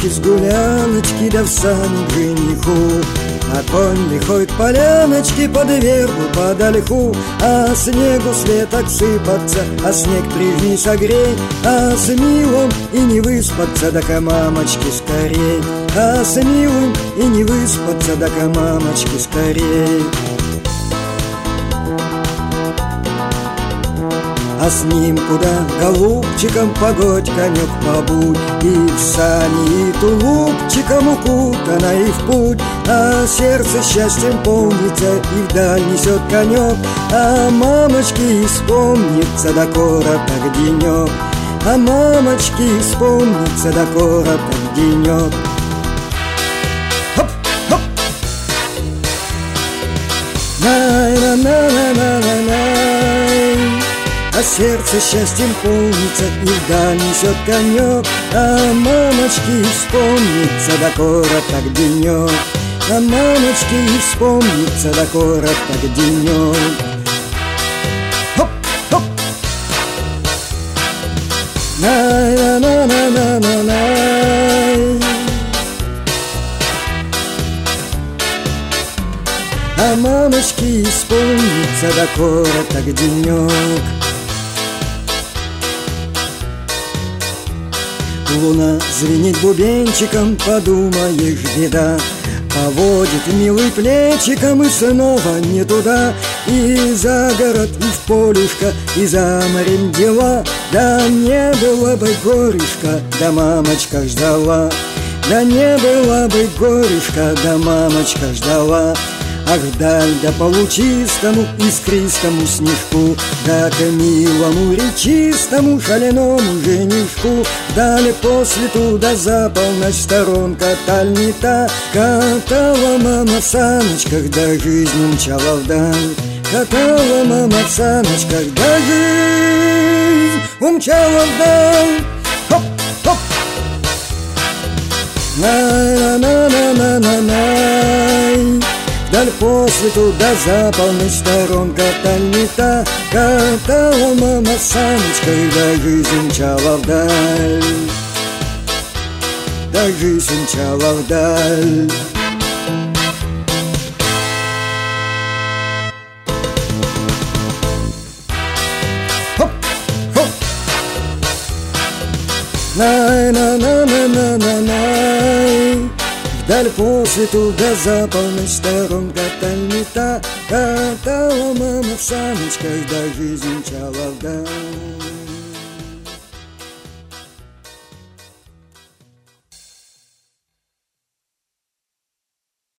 мамочки с гуляночки, да в сани к жениху. А конь лихой к поляночке, под вербу, под ольху. А снегу след так сыпаться, а снег прижми согрей. А с милым и не выспаться, да-ка мамочки скорей. А с милым и не выспаться, да-ка мамочки скорей. А с ним куда голубчиком погодь, конек побудь. И в сани, и тулупчиком укутана, и в путь. А сердце счастьем полнится, и вдаль несет конек. А мамочки вспомнится, да короток денек. А мамочки вспомнится, да короток денек. Хоп, хоп. Най-на-на-на-на-на-най. А сердце счастьем полнится, и вдаль несет конек. А мамочки вспомнится, да короток денек. А мамочки вспомнится, да короток денек. Хоп, хоп. Най-на-на-на-на-на-най. А мамочки вспомнится, да короток денек. Луна звенит бубенчиком, подумаешь, беда. Поводит милый плечиком, и снова не туда. И за город, и в полюшко, и за морем дела. Да не было бы горюшка, да мамочка ждала. Да не было бы горюшка, да мамочка ждала. Ах, вдаль, да по лучистому, искристому снежку, да к милому речистому шаляному женишку. Вдаль по свету, да за полночь сторонка таль не та. Катала мама в саночках, да жизнь умчала вдаль. Катала мама в саночках, да жизнь умчала вдаль. Хоп, хоп. На-на-на-на-на-най. Вдаль по свету, да за полночь сторонка таль не та. Катала мама в саночках, да жизнь умчала вдаль. Да жизнь умчала вдаль. Хоп, хоп. Най-на-на-на-на-на-най. Вдаль по свету, да за полночь сторонка таль не та. Катала мама в саночках, да жизнь умчала вдаль.